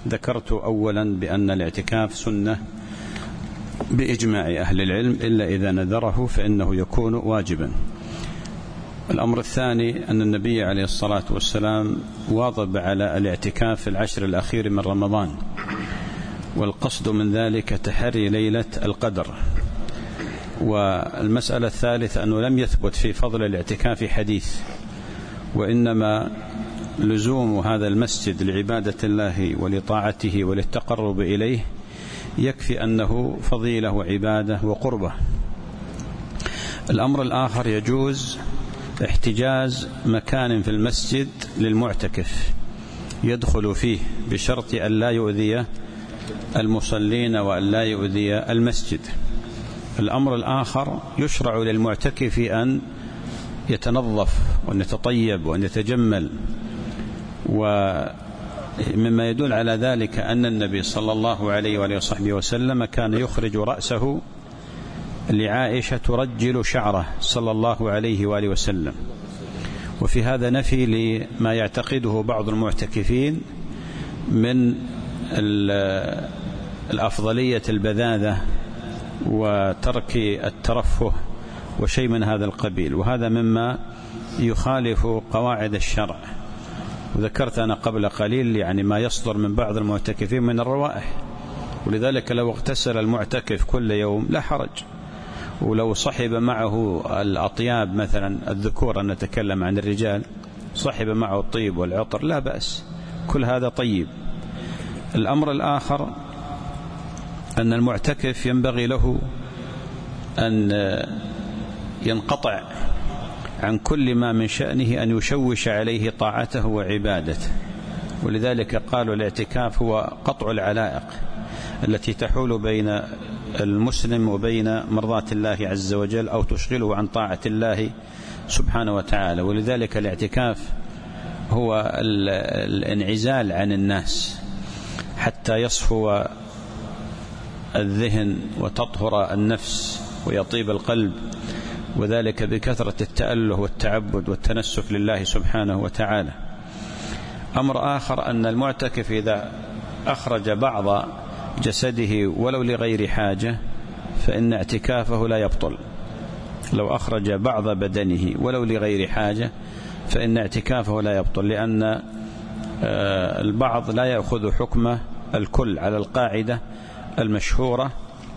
ذكرت أولا بأن الاعتكاف سنة بإجماع أهل العلم، إلا إذا نذره فإنه يكون واجبا. الأمر الثاني أن النبي عليه الصلاة والسلام واظب على الاعتكاف في العشر الأخير من رمضان، والقصد من ذلك تحري ليلة القدر. والمسألة الثالثة أنه لم يثبت في فضل الاعتكاف حديث، وإنما لزوم هذا المسجد لعبادة الله ولطاعته وللتقرب إليه يكفي أنه فضيلة وعبادة وقربة. الأمر الآخر يجوز احتجاز مكان في المسجد للمعتكف يدخل فيه بشرط أن لا يؤذي المصلين وأن لا يؤذي المسجد. الأمر الآخر يشرع للمعتكف أن يتنظف وأن يتطيب وأن يتجمل، ومما يدل على ذلك أن النبي صلى الله عليه وآله وصحبه وسلم كان يخرج رأسه لعائشة ترجل شعره صلى الله عليه وآله وسلم. وفي هذا نفي لما يعتقده بعض المعتكفين من الأفضلية البذاذة وترك الترفه وشيء من هذا القبيل، وهذا مما يخالف قواعد الشرع. وذكرت أنا قبل قليل يعني ما يصدر من بعض المعتكفين من الروائح، ولذلك لو اغتسل المعتكف كل يوم لا حرج، ولو صحب معه الأطياب مثلا الذكور، أن نتكلم عن الرجال، صحب معه الطيب والعطر لا بأس، كل هذا طيب. الأمر الآخر أن المعتكف ينبغي له أن ينقطع عن كل ما من شأنه أن يشوش عليه طاعته وعبادته، ولذلك قالوا الاعتكاف هو قطع العلائق التي تحول بين المسلم وبين مرضاة الله عز وجل أو تشغله عن طاعة الله سبحانه وتعالى. ولذلك الاعتكاف هو الانعزال عن الناس حتى يصفو الذهن وتطهر النفس ويطيب القلب، وذلك بكثرة التأله والتعبد والتنسك لله سبحانه وتعالى. أمر آخر أن المعتكف إذا أخرج بعض جسده ولو لغير حاجة فإن اعتكافه لا يبطل. لو أخرج بعض بدنه ولو لغير حاجة فإن اعتكافه لا يبطل، لأن البعض لا يأخذ حكم الكل على القاعدة المشهورة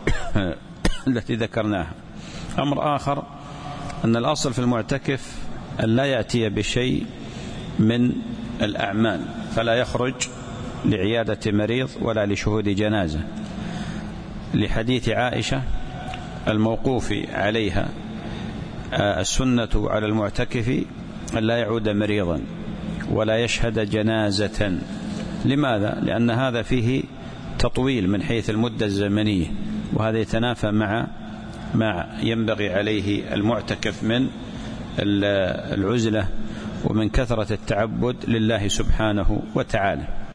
التي ذكرناها. أمر آخر أن الأصل في المعتكف أن لا يأتي بشيء من الأعمال، فلا يخرج لعيادة مريض ولا لشهود جنازة، لحديث عائشة الموقوف عليها: السنة على المعتكف أن لا يعود مريضا ولا يشهد جنازة. لماذا؟ لأن هذا فيه تطويل من حيث المدة الزمنية، وهذا يتنافى مع ما ينبغي عليه المعتكف من العزلة ومن كثرة التعبد لله سبحانه وتعالى.